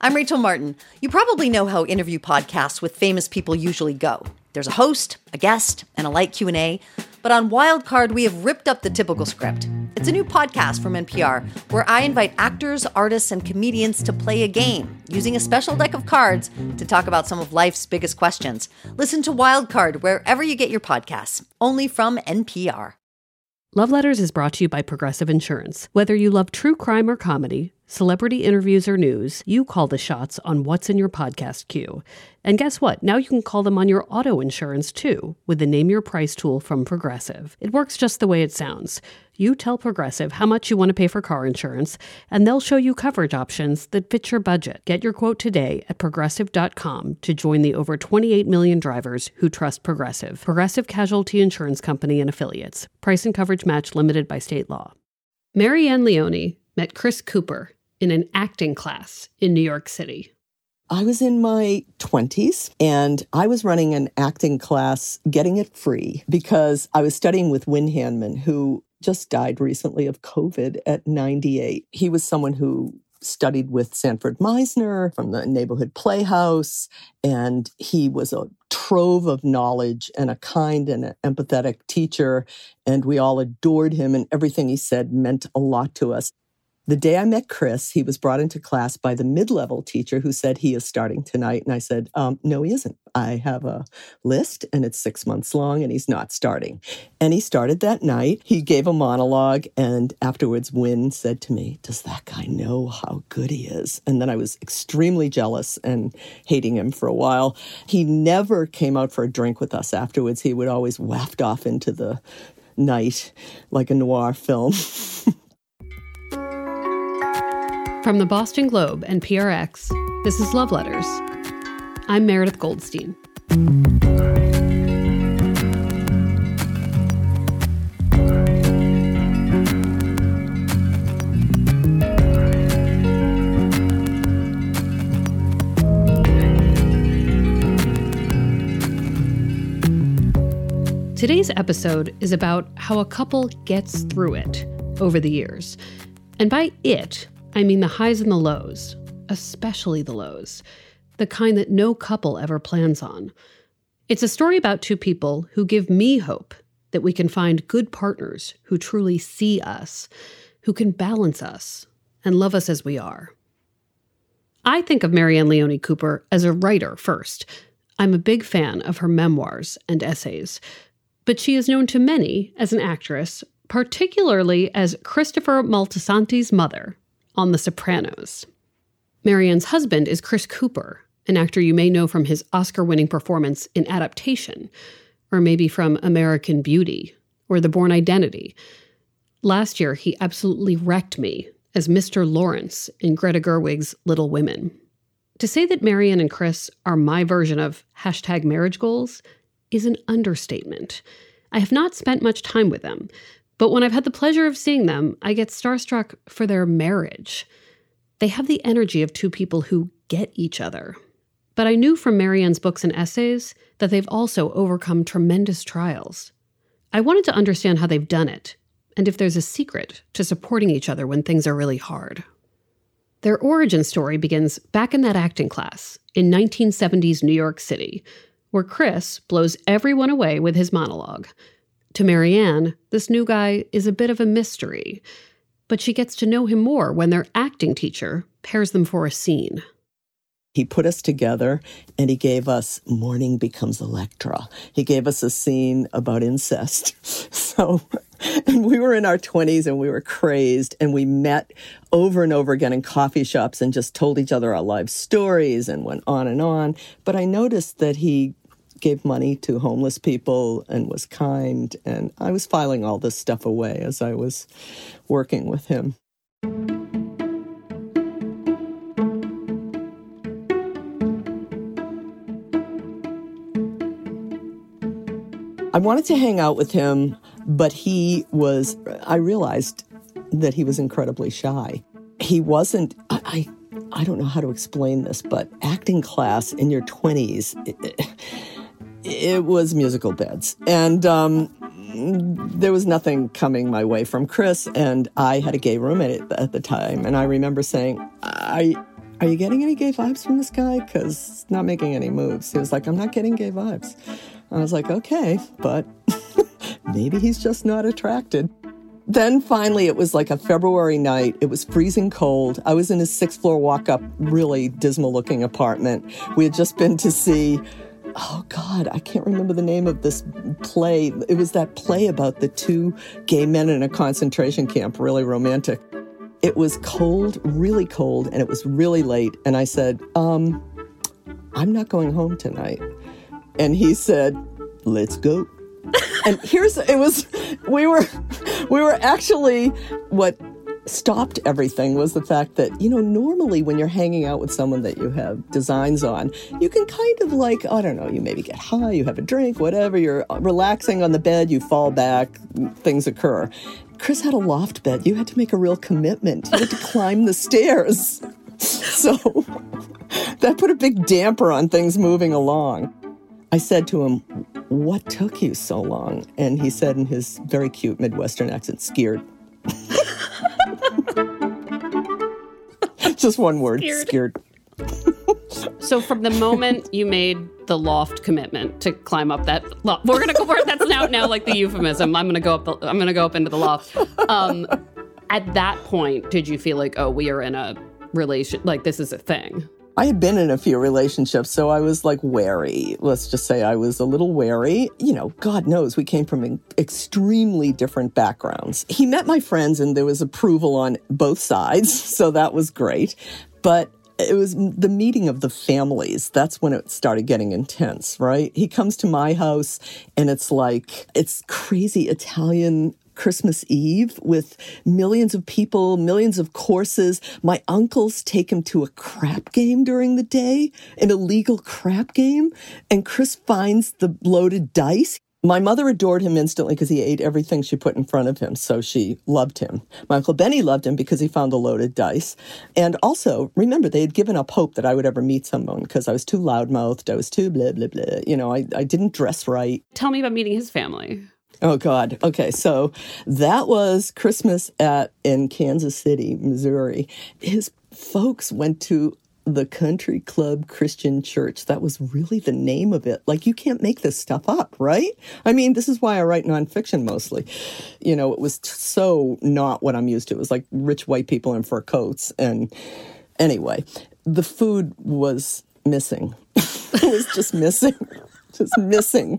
I'm Rachel Martin. You probably know how interview podcasts with famous people usually go. There's a host, a guest, and a light Q&A. But on Wildcard, we have ripped up the typical script. It's a new podcast from NPR where I invite actors, artists, and comedians to play a game using a special deck of cards to talk about some of life's biggest questions. Listen to Wildcard wherever you get your podcasts, only from NPR. Love Letters is brought to you by Progressive Insurance. Whether you love true crime or comedy, celebrity interviews or news, you call the shots on what's in your podcast queue. And guess what? Now you can call them on your auto insurance, too, with the Name Your Price tool from Progressive. It works just the way it sounds. You tell Progressive how much you want to pay for car insurance, and they'll show you coverage options that fit your budget. Get your quote today at Progressive.com to join the over 28 million drivers who trust Progressive. Progressive Casualty Insurance Company and Affiliates. Price and coverage match limited by state law. Marianne Leone met Chris Cooper in an acting class in New York City. I was in my 20s and I was running an acting class, getting it free, because I was studying with Win Handman, who just died recently of COVID at 98. He was someone who studied with Sanford Meisner from the Neighborhood Playhouse, and he was a trove of knowledge and a kind and an empathetic teacher, and we all adored him, and everything he said meant a lot to us. The day I met Chris, he was brought into class by the mid-level teacher who said he is starting tonight. And I said, no, he isn't. I have a list and it's 6 months long and he's not starting. And he started that night. He gave a monologue and afterwards Win said to me, does that guy know how good he is? And then I was extremely jealous and hating him for a while. He never came out for a drink with us afterwards. He would always waft off into the night like a noir film. From the Boston Globe and PRX, this is Love Letters. I'm Meredith Goldstein. Today's episode is about how a couple gets through it over the years. And by it, I mean the highs and the lows, especially the lows, the kind that no couple ever plans on. It's a story about two people who give me hope that we can find good partners who truly see us, who can balance us and love us as we are. I think of Marianne Leone Cooper as a writer first. I'm a big fan of her memoirs and essays, but she is known to many as an actress, particularly as Christopher Moltisanti's mother on The Sopranos. Marianne's husband is Chris Cooper, an actor you may know from his Oscar-winning performance in Adaptation, or maybe from American Beauty, or The Bourne Identity. Last year, he absolutely wrecked me as Mr. Lawrence in Greta Gerwig's Little Women. To say that Marianne and Chris are my version of #marriage goals is an understatement. I have not spent much time with them, but when I've had the pleasure of seeing them, I get starstruck for their marriage. They have the energy of two people who get each other. But I knew from Marianne's books and essays that they've also overcome tremendous trials. I wanted to understand how they've done it, and if there's a secret to supporting each other when things are really hard. Their origin story begins back in that acting class in 1970s New York City, where Chris blows everyone away with his monologue. To Marianne, this new guy is a bit of a mystery, but she gets to know him more when their acting teacher pairs them for a scene. He put us together and he gave us Morning Becomes Electra. He gave us a scene about incest. And we were in our 20s and we were crazed and we met over and over again in coffee shops and just told each other our life stories and went on and on. But I noticed that he gave money to homeless people and was kind. And I was filing all this stuff away as I was working with him. I wanted to hang out with him, but I realized that he was incredibly shy. He wasn't, I don't know how to explain this, but acting class in your 20s, it was musical beds. And there was nothing coming my way from Chris, and I had a gay roommate at the time. And I remember saying, are are you getting any gay vibes from this guy? Because not making any moves. He was like, I'm not getting gay vibes. I was like, okay, but maybe he's just not attracted. Then finally, it was like a February night. It was freezing cold. I was in his 6th floor walk-up, really dismal-looking apartment. We had just been to see, oh God, I can't remember the name of this play. It was that play about the 2 gay men in a concentration camp, really romantic. It was cold, really cold, and it was really late. And I said, I'm not going home tonight. And he said, let's go. And we were actually, what stopped everything was the fact that, normally when you're hanging out with someone that you have designs on, you can kind of like, I don't know, you maybe get high, you have a drink, whatever, you're relaxing on the bed, you fall back, things occur. Chris had a loft bed. You had to make a real commitment. You had to climb the stairs. So that put a big damper on things moving along. I said to him, what took you so long? And he said in his very cute Midwestern accent, scared. Just one word, scared. So from the moment you made the loft commitment to climb up that loft, we're gonna go for it. That's now like the euphemism. I'm gonna go up into the loft. At that point, did you feel like, oh, we are in a relation, like this is a thing? I had been in a few relationships, so I was like wary. Let's just say I was a little wary. God knows we came from extremely different backgrounds. He met my friends and there was approval on both sides, so that was great. But it was the meeting of the families. That's when it started getting intense, right? He comes to my house and it's crazy Italian Christmas Eve with millions of people, millions of courses. My uncles take him to a crap game during the day, an illegal crap game, and Chris finds the loaded dice. My mother adored him instantly because he ate everything she put in front of him, so she loved him. My Uncle Benny loved him because he found the loaded dice. And also, remember, they had given up hope that I would ever meet someone because I was too loudmouthed, I was too blah, blah, blah. I didn't dress right. Tell me about meeting his family. Oh, God. Okay, so that was Christmas in Kansas City, Missouri. His folks went to the Country Club Christian Church. That was really the name of it. Like, you can't make this stuff up, right? I mean, this is why I write nonfiction mostly. It was so not what I'm used to. It was like rich white people in fur coats. And anyway, the food was missing. It was just missing. Just missing.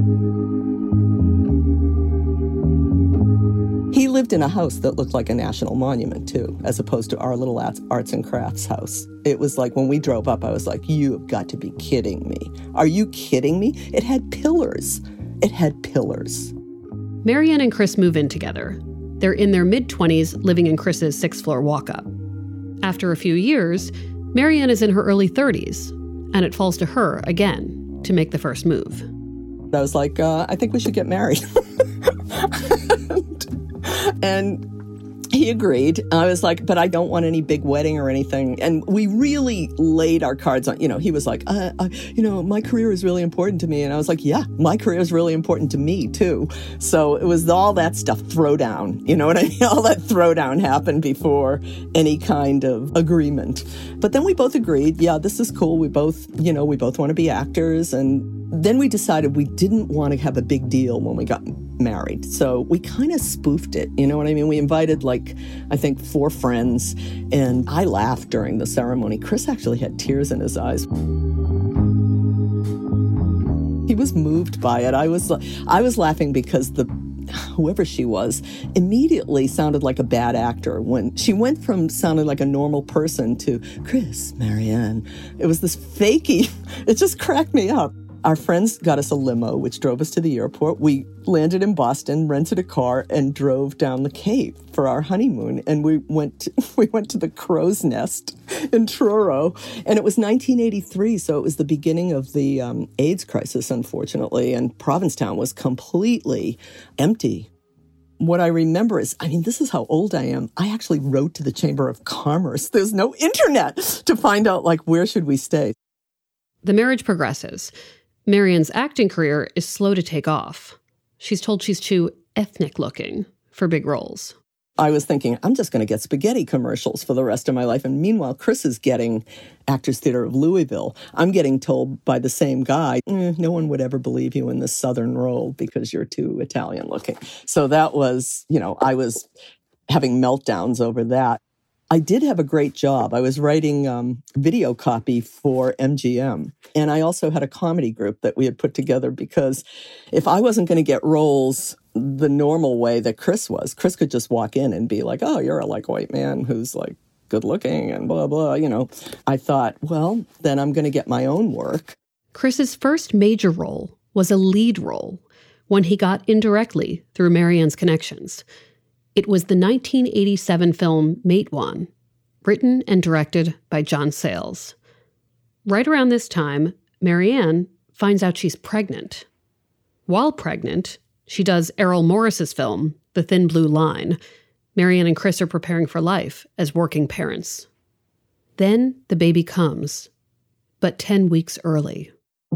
He lived in a house that looked like a national monument, too, as opposed to our little arts and crafts house. It was like when we drove up, I was like, you have got to be kidding me. Are you kidding me? It had pillars. It had pillars. Marianne and Chris move in together. They're in their mid-20s, living in Chris's 6th floor walk-up. After a few years, Marianne is in her early 30s, and it falls to her, again, to make the first move. I was like, I think we should get married. And he agreed. I was like, but I don't want any big wedding or anything. And we really laid our cards on, he was like, my career is really important to me. And I was like, yeah, my career is really important to me too. So it was all that stuff throwdown. You know what I mean? All that throwdown happened before any kind of agreement. But then we both agreed, yeah, this is cool. We both want to be actors. And then we decided we didn't want to have a big deal when we got married. So we kind of spoofed it. You know what I mean? We invited I think 4 friends, and I laughed during the ceremony. Chris actually had tears in his eyes. He was moved by it. I was laughing because whoever she was immediately sounded like a bad actor. When she went from sounding like a normal person to Chris, Marianne, it was this fakey. It just cracked me up. Our friends got us a limo, which drove us to the airport. We landed in Boston, rented a car, and drove down the Cape for our honeymoon. And we went to the Crow's Nest in Truro. And it was 1983, so it was the beginning of the AIDS crisis, unfortunately. And Provincetown was completely empty. What I remember is, this is how old I am. I actually wrote to the Chamber of Commerce. There's no internet to find out, where should we stay? The marriage progresses. Marianne's acting career is slow to take off. She's told she's too ethnic-looking for big roles. I was thinking, I'm just going to get spaghetti commercials for the rest of my life. And meanwhile, Chris is getting Actors Theater of Louisville. I'm getting told by the same guy, no one would ever believe you in this Southern role because you're too Italian looking. So that was, I was having meltdowns over that. I did have a great job. I was writing video copy for MGM. And I also had a comedy group that we had put together because if I wasn't going to get roles the normal way that Chris was, Chris could just walk in and be like, oh, you're a white man who's good looking and blah, blah, I thought, well, then I'm going to get my own work. Chris's first major role was a lead role, one he got indirectly through Marianne's connections. It was the 1987 film Matewan, written and directed by John Sayles. Right around this time, Marianne finds out she's pregnant. While pregnant, she does Errol Morris's film, The Thin Blue Line. Marianne and Chris are preparing for life as working parents. Then the baby comes, but 10 weeks early.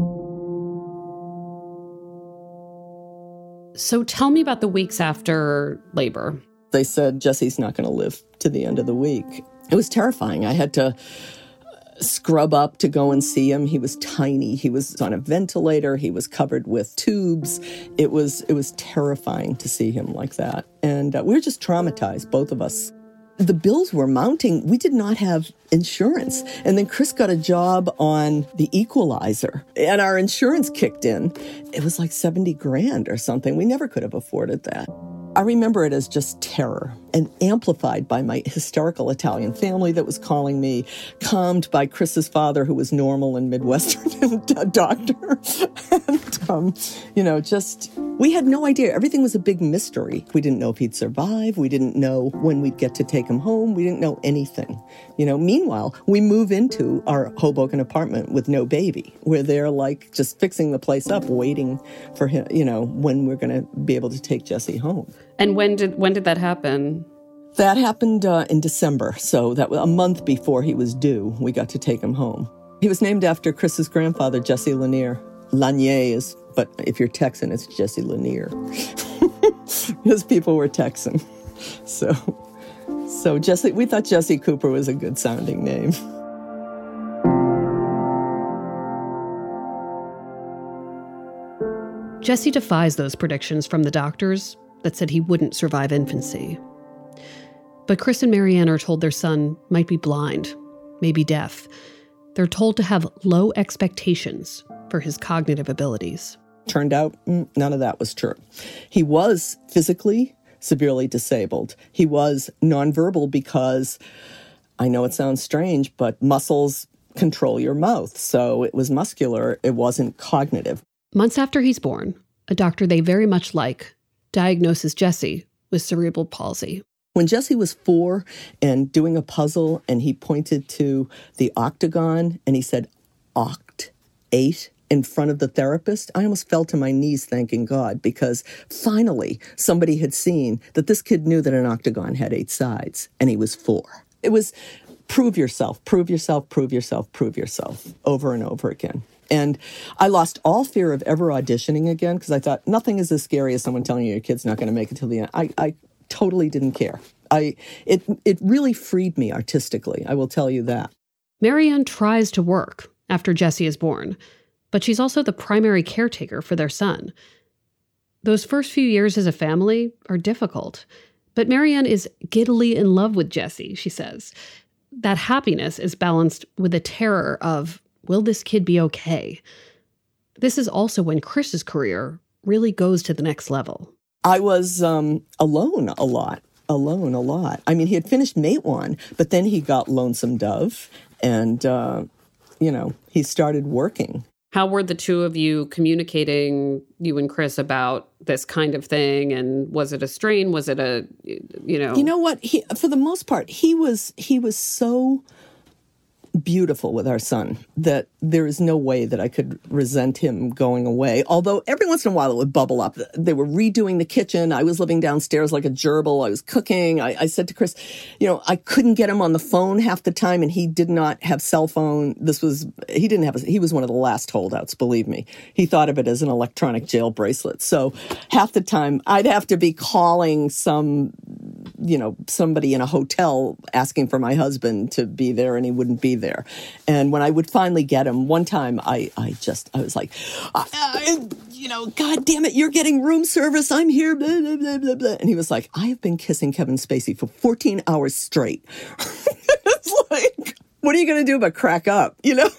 So tell me about the weeks after labor. They said, Jesse's not going to live to the end of the week. It was terrifying. I had to scrub up to go and see him. He was tiny. He was on a ventilator. He was covered with tubes. It was terrifying to see him like that. And we were just traumatized, both of us. The bills were mounting. We did not have insurance. And then Chris got a job on The Equalizer, and our insurance kicked in. It was like $70,000 or something. We never could have afforded that. I remember it as just terror, and amplified by my hysterical Italian family that was calling me, calmed by Chris's father, who was normal and Midwestern doctor. And, we had no idea. Everything was a big mystery. We didn't know if he'd survive. We didn't know when we'd get to take him home. We didn't know anything. Meanwhile, we move into our Hoboken apartment with no baby. We're there just fixing the place up, waiting for him, when we're going to be able to take Jesse home. And when did that happen? That happened in December. So that was a month before he was due. We got to take him home. He was named after Chris's grandfather, Jesse Lanier. Lanier is, but if you're Texan, it's Jesse Lanier. Because people were Texan. So Jesse, we thought Jesse Cooper was a good sounding name. Jesse defies those predictions from the doctors that said he wouldn't survive infancy. But Chris and Marianne are told their son might be blind, maybe deaf. They're told to have low expectations for his cognitive abilities. Turned out none of that was true. He was physically severely disabled. He was nonverbal because, I know it sounds strange, but muscles control your mouth. So it was muscular. It wasn't cognitive. Months after he's born, a doctor they very much like diagnoses Jesse with cerebral palsy. When Jesse was 4 and doing a puzzle, and he pointed to the octagon and he said, "Oct, 8," in front of the therapist, I almost fell to my knees thanking God, because finally somebody had seen that this kid knew that an octagon had 8 sides, and he was 4. It was prove yourself, prove yourself, prove yourself, prove yourself, over and over again. And I lost all fear of ever auditioning again, because I thought nothing is as scary as someone telling you your kid's not going to make it till the end. I totally didn't care. It really freed me artistically, I will tell you that. Marianne tries to work after Jesse is born, but she's also the primary caretaker for their son. Those first few years as a family are difficult, but Marianne is giddily in love with Jesse, she says. That happiness is balanced with a terror of, will this kid be okay? This is also when Chris's career really goes to the next level. I was alone a lot. I mean, he had finished Matewan, but then he got Lonesome Dove, and, he started working. How were the two of you communicating, you and Chris, about this kind of thing? And was it a strain? Was it a, You know what? For the most part, he was so beautiful with our son that there is no way that I could resent him going away. Although every once in a while it would bubble up. They were redoing the kitchen. I was living downstairs like a gerbil. I was cooking. I said to Chris, I couldn't get him on the phone half the time, and he did not have cell phone. He was one of the last holdouts, believe me. He thought of it as an electronic jail bracelet. So half the time I'd have to be calling some somebody in a hotel asking for my husband to be there and he wouldn't be there. And when I would finally get him, one time I was like, God damn it, you're getting room service. I'm here, blah, blah, blah, blah, blah. And he was like, I have been kissing Kevin Spacey for 14 hours straight. It's like, what are you going to do but crack up,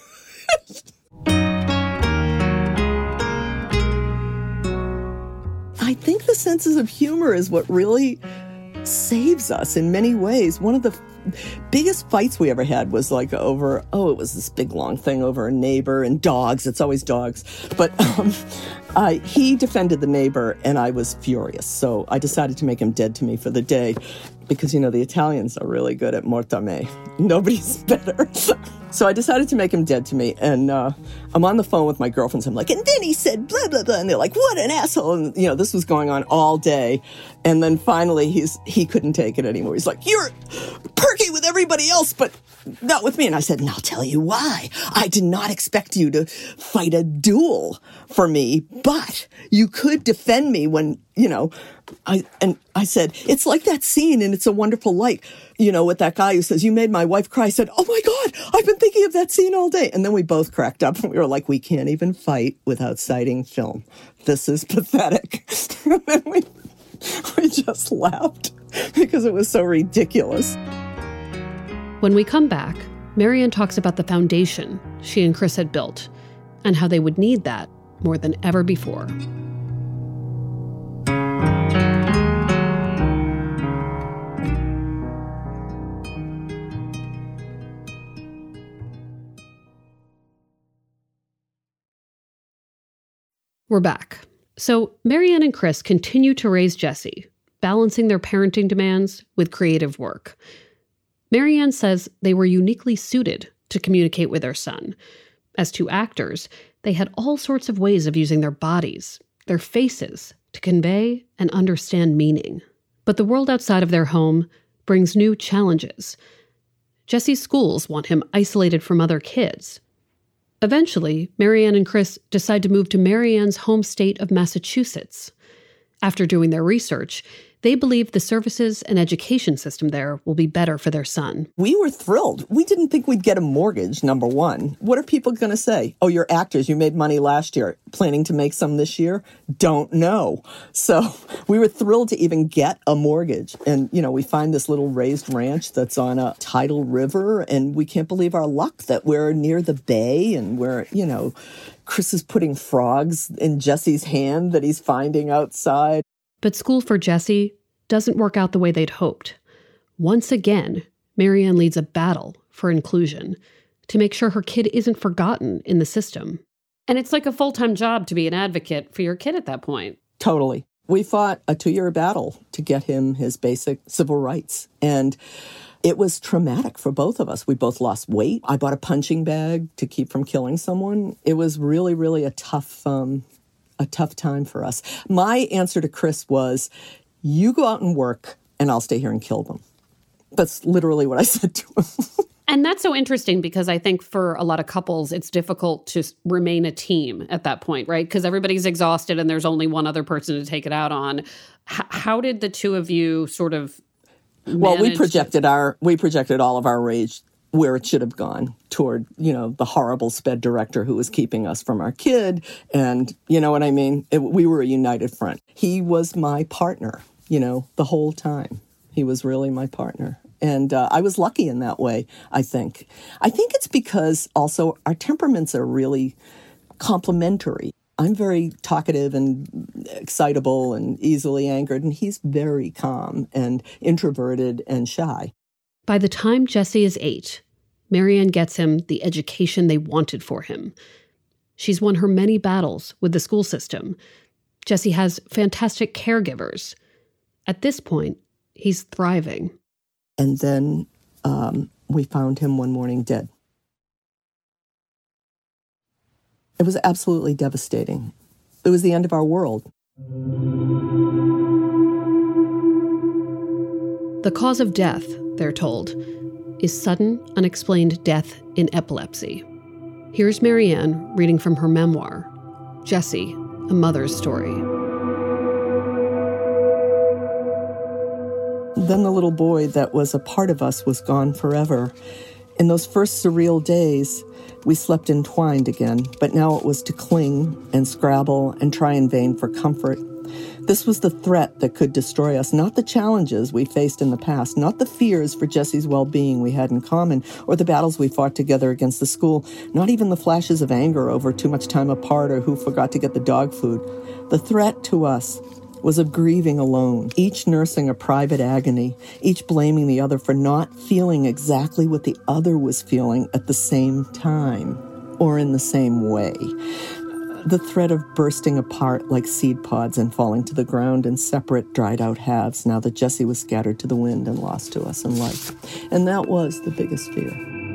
I think the senses of humor is what really saves us in many ways. One of the biggest fights we ever had was like over, it was this big long thing over a neighbor and dogs. It's always dogs. But he defended the neighbor and I was furious. So I decided to make him dead to me for the day because, the Italians are really good at mortame. Nobody's better. So I decided to make him dead to me. And I'm on the phone with my girlfriends. I'm like, and then he said blah, blah, blah. And they're like, what an asshole. And, this was going on all day. And then finally he couldn't take it anymore. He's like, you're perky with everybody else, but not with me. And I said, and I'll tell you why. I did not expect you to fight a duel for me, but you could defend me when, I said, it's like that scene in It's a Wonderful Life, with that guy who says, you made my wife cry. I said, oh my God, I've been thinking of that scene all day. And then we both cracked up and we were like, we can't even fight without citing film. This is pathetic. And then we just laughed because it was so ridiculous. When we come back, Marianne talks about the foundation she and Chris had built and how they would need that more than ever before. We're back. So Marianne and Chris continue to raise Jesse, balancing their parenting demands with creative work. Marianne says they were uniquely suited to communicate with their son. As two actors, they had all sorts of ways of using their bodies, their faces, to convey and understand meaning. But the world outside of their home brings new challenges. Jesse's schools want him isolated from other kids. Eventually, Marianne and Chris decide to move to Marianne's home state of Massachusetts. After doing their research, they believe the services and education system there will be better for their son. We were thrilled. We didn't think we'd get a mortgage, number one. What are people going to say? Oh, you're actors. You made money last year. Planning to make some this year? Don't know. So we were thrilled to even get a mortgage. And, we find this little raised ranch that's on a tidal river, and we can't believe our luck that we're near the bay and we're, Chris is putting frogs in Jesse's hand that he's finding outside. But school for Jesse doesn't work out the way they'd hoped. Once again, Marianne leads a battle for inclusion to make sure her kid isn't forgotten in the system. And it's like a full-time job to be an advocate for your kid at that point. Totally. We fought a 2-year battle to get him his basic civil rights. And it was traumatic for both of us. We both lost weight. I bought a punching bag to keep from killing someone. It was really, really a tough time for us. My answer to Chris was, you go out and work and I'll stay here and kill them. That's literally what I said to him. And that's so interesting because I think for a lot of couples, it's difficult to remain a team at that point, right? Because everybody's exhausted and there's only one other person to take it out on. How did the two of you sort of manage? Well, we projected all of our rage where it should have gone toward, the horrible sped director who was keeping us from our kid. And you know what I mean? We were a united front. He was my partner, the whole time. He was really my partner. And I was lucky in that way, I think. I think it's because also our temperaments are really complementary. I'm very talkative and excitable and easily angered, and he's very calm and introverted and shy. By the time Jesse is 8, Marianne gets him the education they wanted for him. She's won her many battles with the school system. Jesse has fantastic caregivers. At this point, he's thriving. And then we found him one morning dead. It was absolutely devastating. It was the end of our world. The cause of death, they're told, is sudden, unexplained death in epilepsy. Here's Marianne reading from her memoir, Jesse, A Mother's Story. Then the little boy that was a part of us was gone forever. In those first surreal days, we slept entwined again, but now it was to cling and scrabble and try in vain for comfort. This was the threat that could destroy us, not the challenges we faced in the past, not the fears for Jesse's well-being we had in common, or the battles we fought together against the school, not even the flashes of anger over too much time apart or who forgot to get the dog food. The threat to us was of grieving alone, each nursing a private agony, each blaming the other for not feeling exactly what the other was feeling at the same time or in the same way. The threat of bursting apart like seed pods and falling to the ground in separate, dried-out halves now that Jesse was scattered to the wind and lost to us in life. And that was the biggest fear.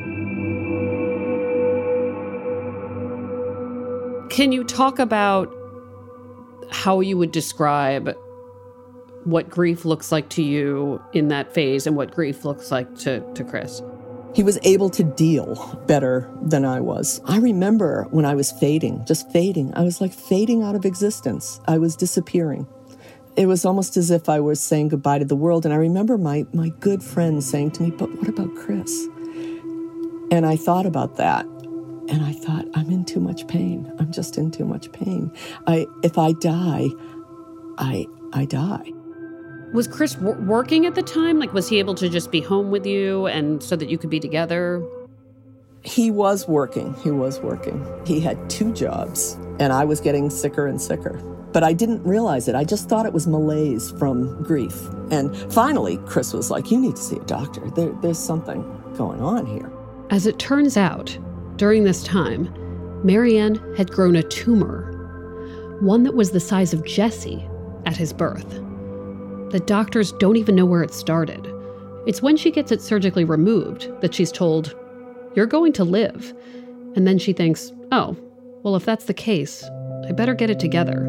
Can you talk about how you would describe what grief looks like to you in that phase and what grief looks like to Chris? He was able to deal better than I was. I remember when I was fading, just fading. I was like fading out of existence. I was disappearing. It was almost as if I was saying goodbye to the world. And I remember my good friend saying to me, "But what about Chris?" And I thought about that. And I thought, I'm in too much pain. I'm just in too much pain. If I die, I die. Was Chris working at the time? Like, was he able to just be home with you and so that you could be together? He was working. He had 2 jobs, and I was getting sicker and sicker. But I didn't realize it. I just thought it was malaise from grief. And finally, Chris was like, "You need to see a doctor. There's something going on here." As it turns out, during this time, Marianne had grown a tumor, one that was the size of Jesse at his birth. The doctors don't even know where it started. It's when she gets it surgically removed that she's told, "You're going to live." And then she thinks, "Oh, well, if that's the case, I better get it together."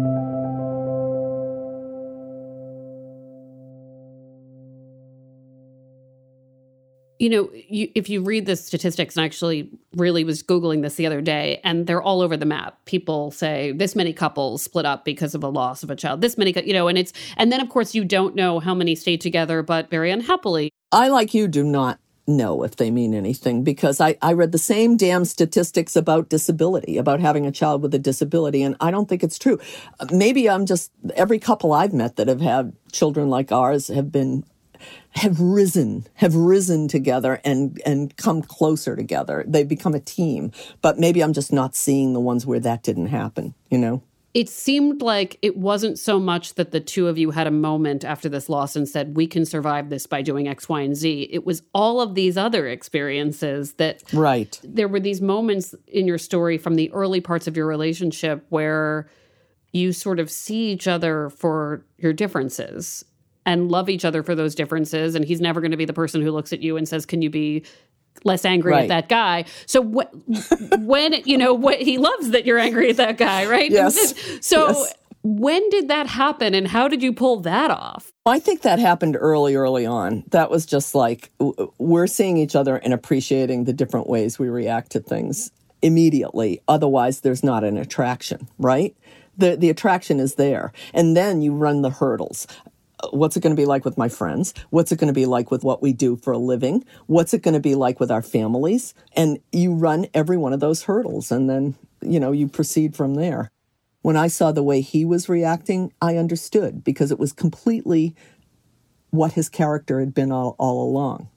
You know, if you read the statistics, and I actually really was Googling this the other day, and they're all over the map. People say this many couples split up because of a loss of a child, this many, and then of course you don't know how many stayed together, but very unhappily. I, like you, do not know if they mean anything, because I read the same damn statistics about disability, about having a child with a disability, and I don't think it's true. Maybe every couple I've met that have had children like ours have risen together and come closer together. They've become a team. But maybe I'm just not seeing the ones where that didn't happen, It seemed like it wasn't so much that the two of you had a moment after this loss and said, "We can survive this by doing X, Y, and Z." It was all of these other experiences that... Right. There were these moments in your story from the early parts of your relationship where you sort of see each other for your differences and love each other for those differences. And he's never going to be the person who looks at you and says, "Can you be less angry at that guy?" So when he loves that you're angry at that guy, right? Yes. So yes. When did that happen, and how did you pull that off? I think that happened early on. That was just like, we're seeing each other and appreciating the different ways we react to things immediately. Otherwise, there's not an attraction, right? The attraction is there. And then you run the hurdles. What's it going to be like with my friends? What's it going to be like with what we do for a living? What's it going to be like with our families? And you run every one of those hurdles, and then, you proceed from there. When I saw the way he was reacting, I understood, because it was completely what his character had been all along.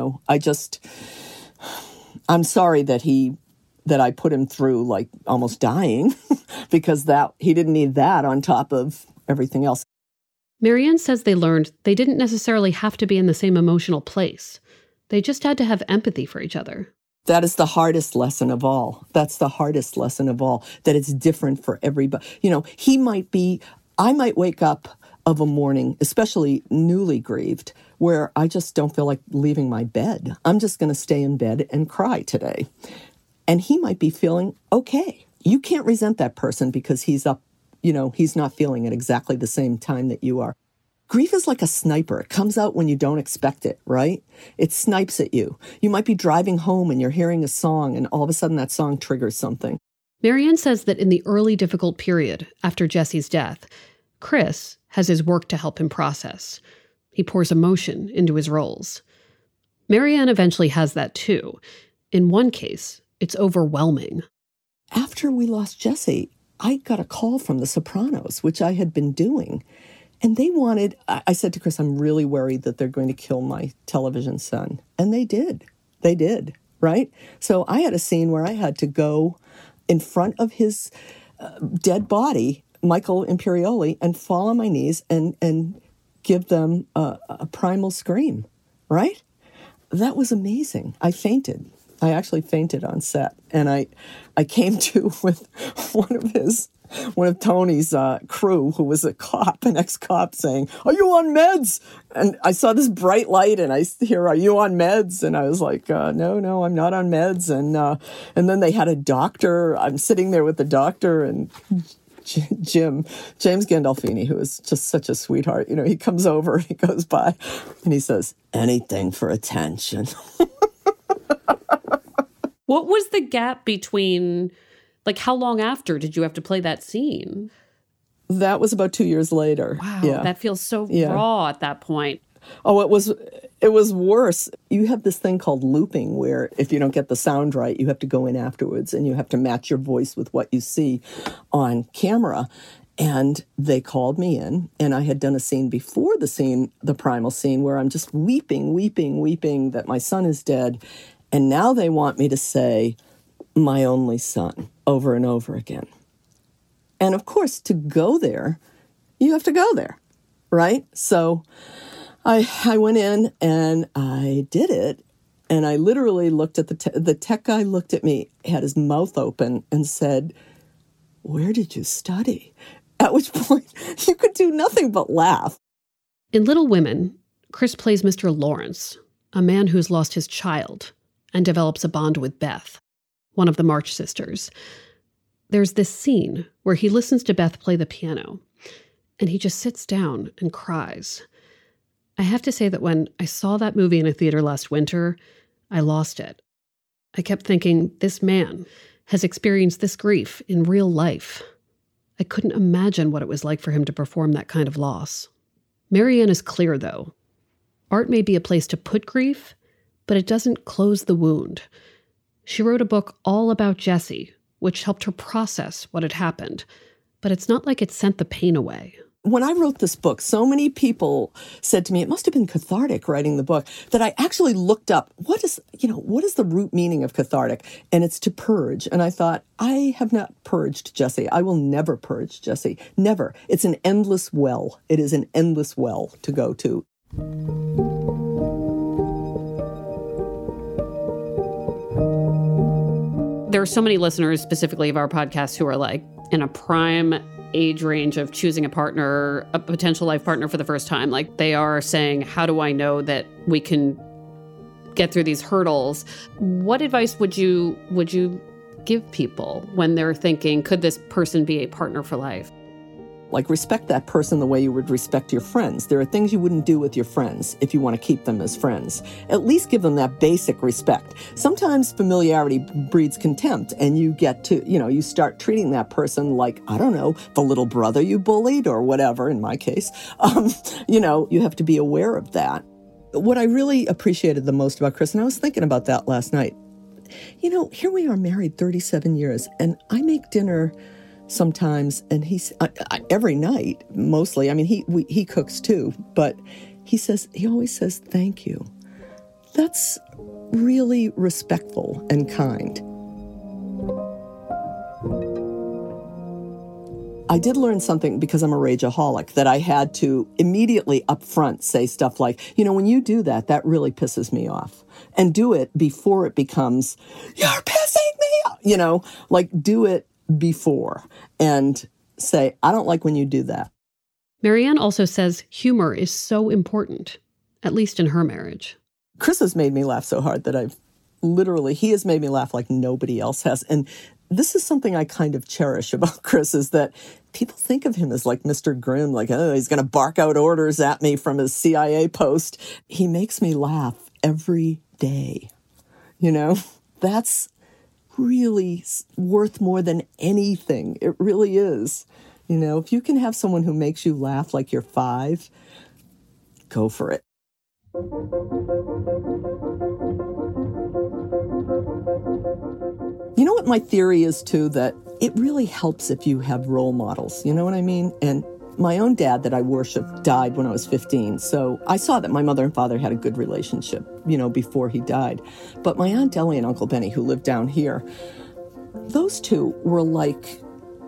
I'm sorry that I put him through like almost dying because he didn't need that on top of everything else. Marianne says they learned they didn't necessarily have to be in the same emotional place. They just had to have empathy for each other. That is the hardest lesson of all. That's the hardest lesson of all, that it's different for everybody. I might wake up of a morning, especially newly grieved, where I just don't feel like leaving my bed. I'm just going to stay in bed and cry today. And he might be feeling okay. You can't resent that person because he's up. He's not feeling it exactly the same time that you are. Grief is like a sniper. It comes out when you don't expect it, right? It snipes at you. You might be driving home and you're hearing a song, and all of a sudden that song triggers something. Marianne says that in the early difficult period after Jesse's death, Chris has his work to help him process. He pours emotion into his roles. Marianne eventually has that too. In one case, it's overwhelming. After we lost Jesse, I got a call from The Sopranos, which I had been doing. And they wanted, I said to Chris, I'm really worried that they're going to kill my television son. And they did. They did, right? So I had a scene where I had to go in front of his dead body, Michael Imperioli, and fall on my knees and give them a primal scream, right? That was amazing. I fainted. I actually fainted on set. And I came to with one of Tony's crew, who was a cop, an ex-cop, saying, "Are you on meds?" And I saw this bright light, and I hear, "Are you on meds?" And I was like, no, I'm not on meds. And then they had a doctor. I'm sitting there with the doctor, and James Gandolfini, who is just such a sweetheart, he comes over, he goes by, and he says, "Anything for attention." What was the gap between, how long after did you have to play that scene? That was about 2 years later. Wow, yeah. That feels so raw at that point. Oh, it was worse. You have this thing called looping, where if you don't get the sound right, you have to go in afterwards and you have to match your voice with what you see on camera. And they called me in, and I had done a scene before the primal scene, where I'm just weeping that my son is dead. And now they want me to say, "My only son," over and over again. And of course, to go there, you have to go there, right? So I went in and I did it. And I literally looked at the tech guy looked at me, had his mouth open, and said, "Where did you study?" At which point you could do nothing but laugh. In Little Women, Chris plays Mr. Lawrence, a man who's lost his child and develops a bond with Beth, one of the March sisters. There's this scene where he listens to Beth play the piano, and he just sits down and cries. I have to say that when I saw that movie in a theater last winter, I lost it. I kept thinking, this man has experienced this grief in real life. I couldn't imagine what it was like for him to perform that kind of loss. Marianne is clear, though. Art may be a place to put grief, but it doesn't close the wound. She wrote a book all about Jesse, which helped her process what had happened, but it's not like it sent the pain away. When I wrote this book, so many people said to me, it must have been cathartic writing the book, that I actually looked up, what is the root meaning of cathartic? And it's to purge. And I thought, I have not purged Jesse. I will never purge Jesse. Never. It's an endless well. It is an endless well to go to. There are so many listeners specifically of our podcast who are in a prime age range of choosing a partner, a potential life partner for the first time. They are saying, how do I know that we can get through these hurdles? What advice would you give people when they're thinking, could this person be a partner for life? Respect that person the way you would respect your friends. There are things you wouldn't do with your friends if you want to keep them as friends. At least give them that basic respect. Sometimes familiarity breeds contempt, and you get to, you start treating that person like, I don't know, the little brother you bullied or whatever, in my case. You have to be aware of that. What I really appreciated the most about Chris, and I was thinking about that last night, here we are married 37 years, and I make dinner sometimes, and he's every night, mostly. I mean, he cooks too, but he always says, "Thank you." That's really respectful and kind. I did learn something, because I'm a rageaholic, that I had to immediately up front say stuff like, when you do that, that really pisses me off. And do it before it becomes, "You're pissing me off." Do it before and say, "I don't like when you do that." Marianne also says humor is so important, at least in her marriage. Chris has made me laugh so hard that he has made me laugh like nobody else has. And this is something I kind of cherish about Chris, is that people think of him as like Mr. Grimm, he's going to bark out orders at me from his CIA post. He makes me laugh every day. That's really worth more than anything. It really is. If you can have someone who makes you laugh like you're 5, go for it. You know what my theory is, too? That it really helps if you have role models. You know what I mean? And my own dad that I worshiped died when I was 15. So I saw that my mother and father had a good relationship, before he died. But my Aunt Ellie and Uncle Benny, who lived down here, those two were like,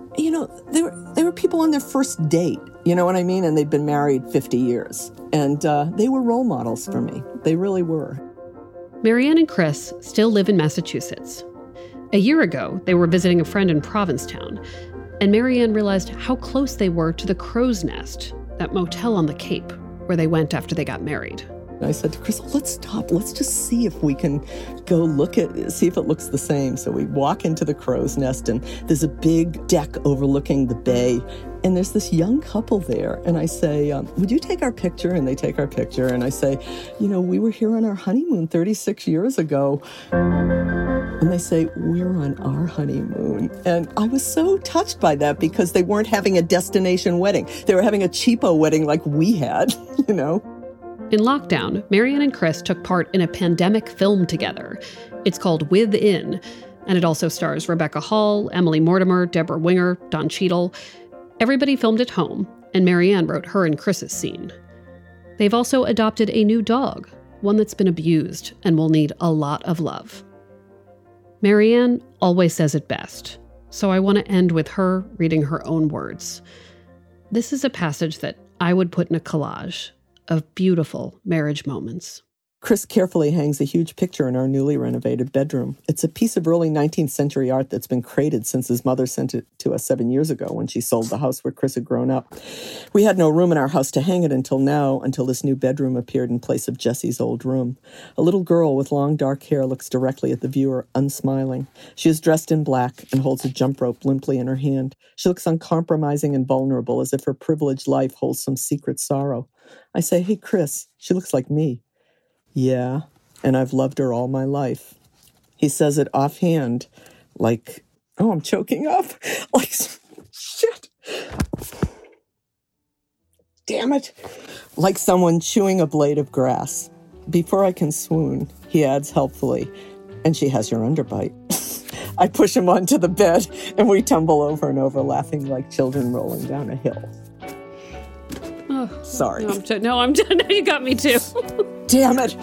they were people on their first date. You know what I mean? And they'd been married 50 years. And they were role models for me. They really were. Marianne and Chris still live in Massachusetts. A year ago, they were visiting a friend in Provincetown, and Marianne realized how close they were to the Crow's Nest, that motel on the Cape, where they went after they got married. I said to Chris, let's stop. Let's just see if we can go see if it looks the same. So we walk into the Crow's Nest, and there's a big deck overlooking the bay. And there's this young couple there. And I say, would you take our picture? And they take our picture. And I say, we were here on our honeymoon 36 years ago. And they say, we're on our honeymoon. And I was so touched by that because they weren't having a destination wedding. They were having a cheapo wedding like we had, In lockdown, Marianne and Chris took part in a pandemic film together. It's called Within, and it also stars Rebecca Hall, Emily Mortimer, Deborah Winger, Don Cheadle. Everybody filmed at home, and Marianne wrote her and Chris's scene. They've also adopted a new dog, one that's been abused and will need a lot of love. Marianne always says it best, so I want to end with her reading her own words. This is a passage that I would put in a collage of beautiful marriage moments. Chris carefully hangs a huge picture in our newly renovated bedroom. It's a piece of early 19th century art that's been crated since his mother sent it to us 7 years ago when she sold the house where Chris had grown up. We had no room in our house to hang it until this new bedroom appeared in place of Jessie's old room. A little girl with long dark hair looks directly at the viewer, unsmiling. She is dressed in black and holds a jump rope limply in her hand. She looks uncompromising and vulnerable, as if her privileged life holds some secret sorrow. I say, hey, Chris, she looks like me. Yeah, and I've loved her all my life. He says it offhand, like, oh, I'm choking up. Like, shit. Damn it. Like someone chewing a blade of grass. Before I can swoon, he adds helpfully, and she has your underbite. I push him onto the bed, and we tumble over and over, laughing like children rolling down a hill. Oh, sorry. No, I'm done. No, you got me too. Damn it.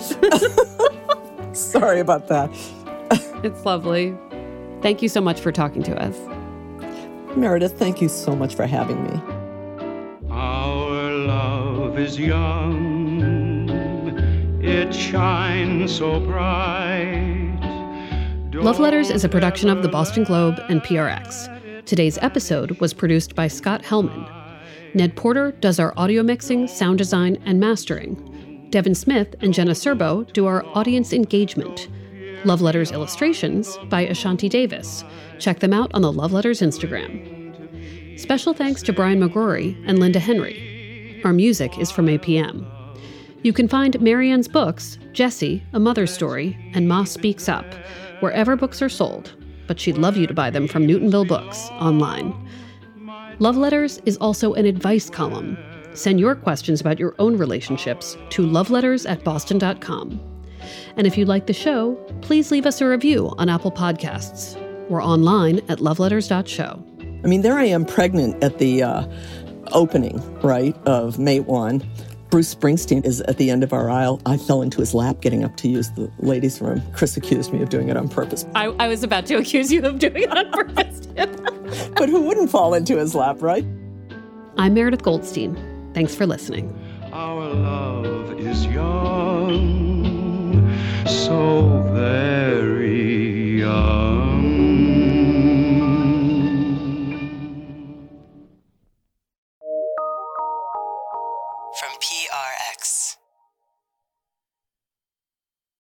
Sorry about that. It's lovely. Thank you so much for talking to us. Meredith, thank you so much for having me. Our love is young. It shines so bright. Love Letters is a production of the Boston Globe and PRX. Today's episode was produced by Scott Hellman. Ned Porter does our audio mixing, sound design, and mastering. Devin Smith and Jenna Serbo do our audience engagement. Love Letters illustrations by Ashanti Davis. Check them out on the Love Letters Instagram. Special thanks to Brian McGrory and Linda Henry. Our music is from APM. You can find Marianne's books, Jessie, A Mother's Story, and Ma Speaks Up, wherever books are sold, but she'd love you to buy them from Newtonville Books online. Love Letters is also an advice column. Send your questions about your own relationships to loveletters@boston.com. And if you like the show, please leave us a review on Apple Podcasts. We're online at loveletters.show. I mean, there I am pregnant at the opening, right, of May 1. Bruce Springsteen is at the end of our aisle. I fell into his lap getting up to use the ladies' room. Chris accused me of doing it on purpose. I was about to accuse you of doing it on purpose. But who wouldn't fall into his lap, right? I'm Meredith Goldstein. Thanks for listening. Our love is young, so very young. From PRX.